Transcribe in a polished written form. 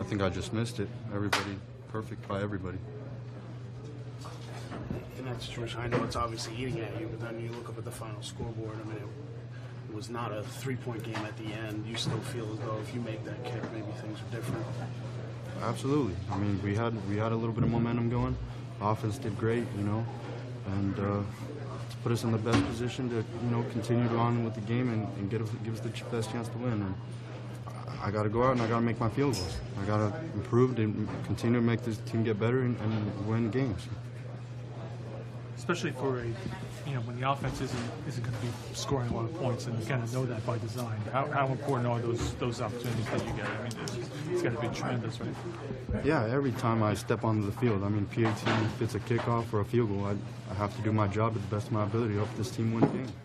think I just missed it. Everybody, perfect by everybody. In that situation, I know it's obviously eating at you, but then you look up at the final scoreboard. I mean, it was not a three-point game at the end. You still feel as though if you make that kick, maybe things are different. Absolutely. I mean, we had a little bit of momentum going. Offense did great, and to put us in the best position to continue on with the game and give us the best chance to win. And I got to go out and I got to make my field goals. I got to improve and continue to make this team get better and win games. Especially for when the offense isn't going to be scoring a lot of points, and you kind of know that by design. How important are those opportunities that you get? I mean, it's got to be tremendous, right? Yeah, every time I step onto the field, I mean, PAT, if it's a kickoff or a field goal, I have to do my job to the best of my ability to help this team win a game.